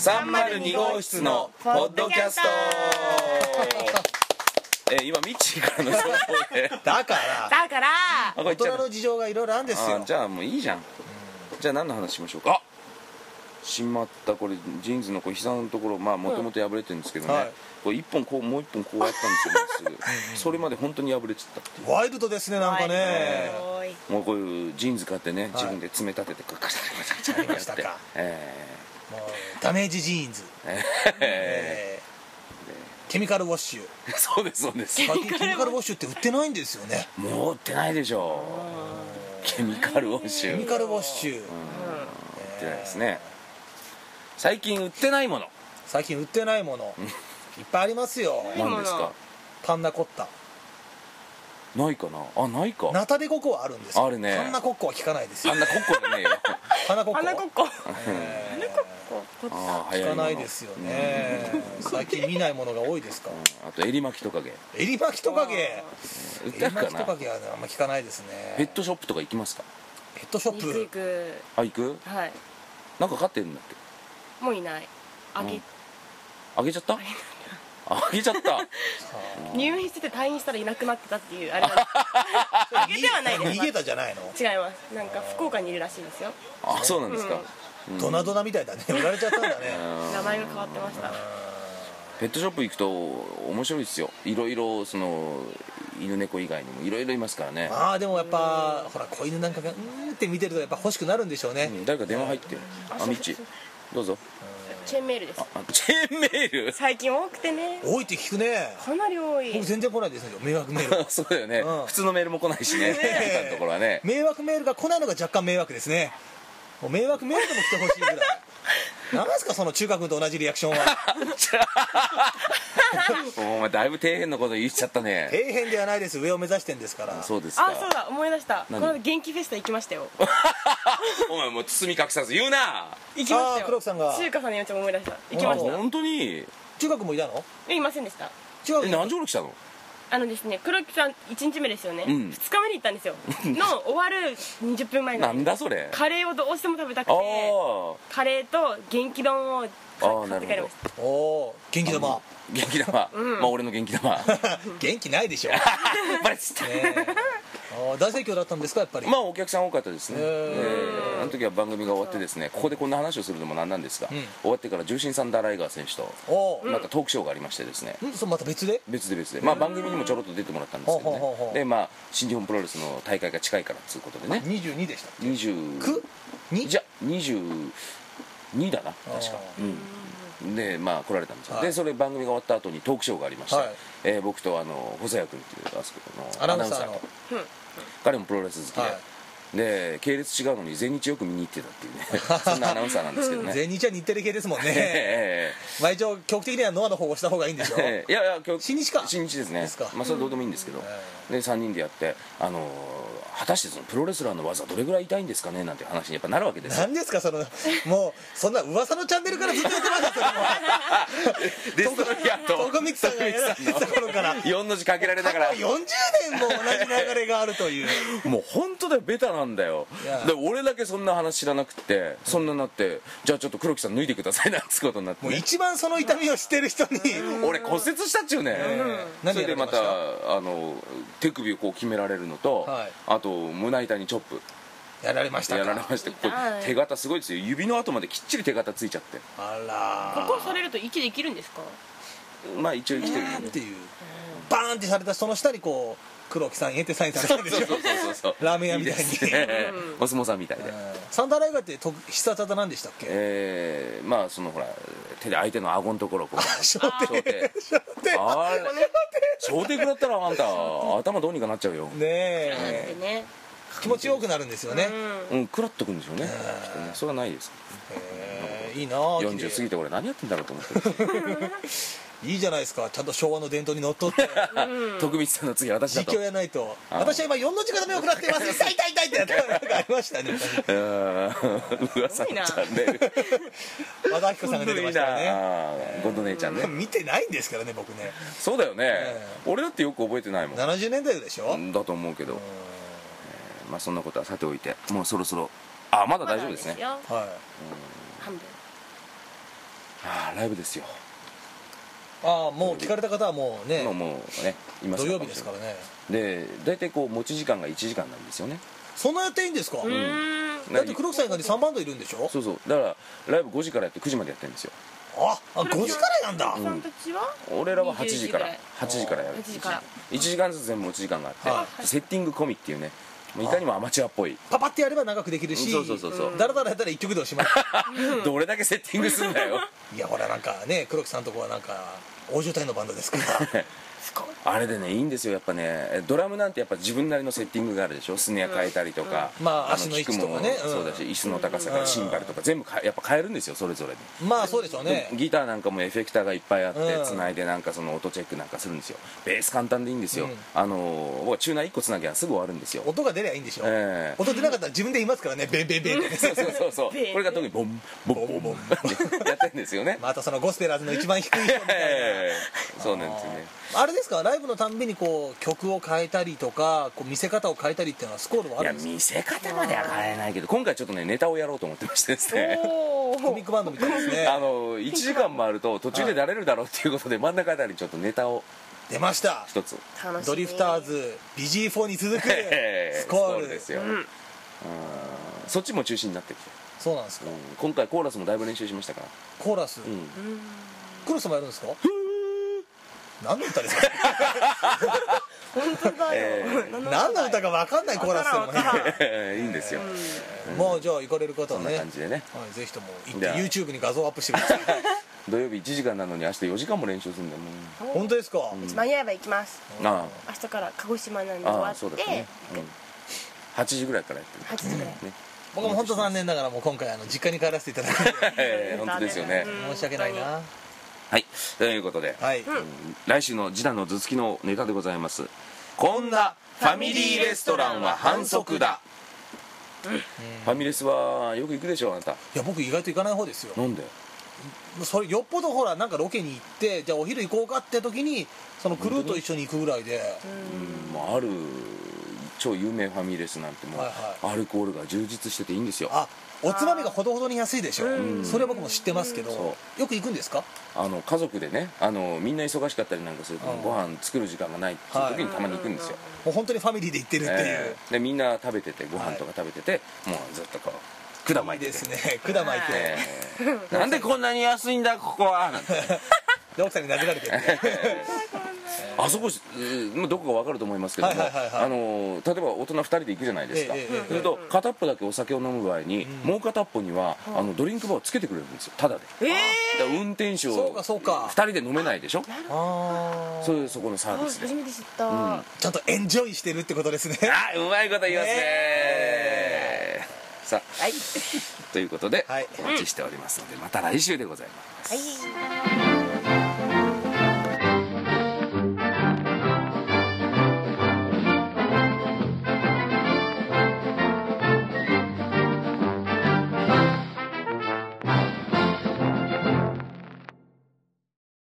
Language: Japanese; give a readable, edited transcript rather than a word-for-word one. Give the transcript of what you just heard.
302号室のポッドキャスト。今ミッチーからの情報でだから大人の事情がいろいろあるんですよ。 じゃあもういいじゃん。じゃあ何の話しましょうか。しまった。これジーンズのこう膝のところ、まあもともと破れてるんですけどね、これ一本こうもう一本こうやったんですよ。それまで本当に破れちゃったっていう。 ワイルドですね、なんかね。 もうこういうジーンズ買ってね、自分で爪立ててカチャカチャカチャカチャってもうダメージジーンズ、ケミカルウォッシュ。 そうですそうです。 ケミカルウォッシュって売ってないんですよね。 もう売ってないでしょ。ケミカルウォッシュ、 ケミカルウォッシュ、売ってないですね。最近売ってないもの、 最近売ってないものいっぱいありますよ。 何ですか？ パンナコッタ。 ないかなあ。ないか。 ナタデココはあるんですよ。 あるね。 パンナコッコは聞かないですよ。 パンナコッコじゃねえよ。 パンナコッコ聞かないですよね。最近見ないものが多いですか。 あとエリマキトカゲ。 エリマキトカゲ、 売ってあるかな。 エリマキトカゲはあんま聞かないですね。 ペットショップとか行きますか？ ペットショップ行く。 あ、行く？ はい。 なんか飼ってるんだっけ？ もういない。あげちゃった？あげちゃった。 入院してて退院したらいなくなってたっていうあれなんです。あげてはないです。 逃げたじゃないの？ 違います。なんか福岡にいるらしいですよ。 あ、そうなんですか。 ドナドナみたいだね。売られちゃったんだね。 名前が変わってました。 ペットショップ行くと面白いですよ。いろいろその犬猫以外にもいろいろいますからね。 ああ、でもやっぱほら子犬なんかがって見てるとやっぱ欲しくなるんでしょうね。 誰か電話入ってる。あ、ミッチどうぞ。 チェーンメールです。 チェーンメール最近多くてね。 多いって聞くね。 かなり多い。 僕全然来ないですよ、迷惑メール。 そうだよね、普通のメールも来ないしね。あんたのところはね、 迷惑メールが来ないのが若干迷惑ですね。もう迷惑メールでも来てほしいぐらい。なんですかその中華君と同じリアクションは。 お前だいぶ底辺のこと言っちゃったね。 底辺ではないです。上を目指してんですから。 そうですか。 あ、そうだ、思い出した。この間元気フェスタ行きましたよ。 お前もう包み隠さず言うな。 行きましたよ。 黒木さんが中華さんのやつも思い出した。行きました。 本当に？ 中華君もいたの？ いませんでした。 何時頃来たの？ ですね、黒木さん1日目ですよね、2日目に行ったんですよの終わる20分前ぐらい。 なんだそれ。 カレーをどうしても食べたくて、カレーと元気丼を買って帰りました。 おお、元気玉。 元気玉、まあ俺の元気玉。 元気ないでしょ。 バレちゃった。 大盛況だったんですか、やっぱり。 まあお客さん多かったですね。あの時は番組が終わってですね、ここでこんな話をするのもなんなんですが、終わってから重心サンダーライガー選手とまたトークショーがありましてですね。 それまた別でまあ番組にもちょろっと出てもらったんですけどね。でまあ新日本プロレスの大会が近いからっつうことでね。 22でした。 29？じゃ22だな確か。でまあ来られたんですよ。でそれ番組が終わった後にトークショーがありまして、僕と細谷君っていうあそこのアナウンサーの彼もプロレス好きで系列違うのに全日よく見に行ってたっていうね、そんなアナウンサーなんですけどね。 全日は日テレ系ですもんね。まあ一応局的にはノアの方をした方がいいんでしょ。 いや新日か。 新日ですね。まあそれどうでもいいんですけど、で3人でやって果たしてそのプロレスラーの技どれぐらい痛いんですかねなんて話にやっぱなるわけですよ。 何ですかそのもうそんな噂のチャンネルからずっとやってましたよ。 デストロイヤーとトコミキさんがやられてた頃から 4の字かけられながら 40年も同じ流れがあるという。 もう本当だよ、ベタなんだよ。で俺だけそんな話知らなくて、そんなになってじゃあちょっと黒木さん脱いでくださいなんつことになって、 もう一番その痛みを知ってる人に俺骨折したっちゅうね。それでまた手首をこう決められるのと、あと胸板にチョップやられましたか。 やられまして、手形すごいですよ。指の跡まできっちり手形ついちゃって。 あら、 ここされると息できるんですか？ まあ一応生きてるっていうバーンってされたその下にこう黒木さんへってサインされたんでしょ。 そうラーメン屋みたいにお相撲さんみたいで。 サンダーライガーって必殺技なんでしたっけ？ まあそのほら手で相手の顎のところをこう小手あれ小手食らったらあんた頭どうにかなっちゃうよ。 ねえ、気持ちよくなるんですよね。 食らっとくんでしょうね。それはないです。 いいな。 40過ぎて俺何やってんだろうと思ってる。 いいじゃないですか、ちゃんと昭和の伝統にのっとって徳光さんの次私だと実況やないと。私は今4の字固めを食らっています。痛い痛い痛いってやったなんかありましたね。 噂のチャンネル和田アキ子さんが出てましたよね。 ゴッド姉ちゃんね。 見てないんですからね僕ね。 そうだよね。俺だってよく覚えてないもん。 70年代でしょ。 だと思うけど、まあそんなことはさておいて、もうそろそろまだ大丈夫ですね。 半分ライブですよ。 ああ、もう聞かれた方はもうね、 もうねいます土曜日ですからね。 で大体こう持ち時間が1時間なんですよね。 そんなやっていいんですか？だって黒木さん以外に3バンドいるんでしょ？ そうそう、だからライブ5時からやって9時までやってるんですよ。 あ、5時からなんだ。 さんたちは俺らは8時からやる。 8時から 1時間ずつ全部持ち時間があって、セッティング込みっていうね、もういかにもアマチュアっぽい。 パパってやれば長くできるし、 そうだらだらやったら1曲でおしまい。 どれだけセッティングするんだよ。 いやほらなんかね、黒木さんとこはなんか大所帯のバンドですから。 あれでねいいんですよやっぱね。ドラムなんてやっぱ自分なりのセッティングがあるでしょ。スネア変えたりとか、 まあ足の位置とかね、 そうだし、椅子の高さからシンバルとか全部やっぱ変えるんですよ、それぞれに。 まあそうでしょうね。 ギターなんかもエフェクターがいっぱいあってつないでなんかその音チェックなんかするんですよ。ベース簡単でいいんですよ。僕はチューナー1個つなぎゃすぐ終わるんですよ。 音が出りゃいいんでしょ。音出なかったら自分で言いますからね、ベンベンベンってね。 そうこれが特にボンボンボンボンってやってるんですよね。 またそのゴスペラーズの一番低い人みたいな。 そうなんですよね。 あれですか、ライブのたんびにこう曲を変えたりとかこう見せ方を変えたりっていうのはスコールはあるんですか？ いや見せ方までは変えないけど、今回ちょっとねネタをやろうと思ってましてですね。 コミックバンドみたいですね。 1時間回ると途中でだれるだろうっていうことで真ん中あたりにちょっとネタを出ました。 一つ。 ドリフターズ BG4 に続くスコールですよ。そっちも中心になってきて。 そうなんですか。 今回コーラスもだいぶ練習しましたから。 コーラス、クロスもやるんですか？何の歌ですか？ 本当だよ。 何の歌か分かんないコーラスでもね。 いいんですよ。 まあじゃあ行かれる方はね、 そんな感じでね、 ぜひとも行って YouTube に画像アップしてください。 土曜日1時間なのに明日4時間も練習するんだよ。もう本当ですか？ 間に合えば行きます。 あ明日から鹿児島なんで終わっそうだてね。8時ぐらいからやってる。 8時ぐらい。 僕も本当残念ながらもう今回実家に帰らせていただくんで本当ですよね。 申し訳ないな。 はい、ということで、来週のジダの頭突きのネタでございます。こんなファミリーレストランは反則だ。ファミレスはよく行くでしょあなた？いや僕意外と行かない方ですよ。 なんで？ それよっぽどほらなんかロケに行ってじゃあお昼行こうかって時にそのクルーと一緒に行くぐらいで、 ある超有名ファミレスなんてもうアルコールが充実してていいんですよ。 おつまみがほどほどに安いでしょ。それは僕も知ってますけど、よく行くんですか？ 家族でねみんな忙しかったりなんかするとご飯作る時間がないっていう時にたまに行くんですよ。 もう本当にファミリーで行ってるっていう、 でみんな食べててご飯とか食べてて、もうずっとこう管巻いててですね、管巻いて、 なんでこんなに安いんだここはなんてで奥さんに殴られてるあそこどこか分かると思いますけども、例えば大人2人で行くじゃないですか。すると片っぽだけお酒を飲む場合に、もう片っぽにはドリンクバーをつけてくれるんですよ、タダで。運転手を2人で飲めないでしょ。そういうそこのサービスで初めて知った。 ちゃんとエンジョイしてるってことですね。 うまいこと言いますね。さあということでお待ちしておりますので、また来週でございます。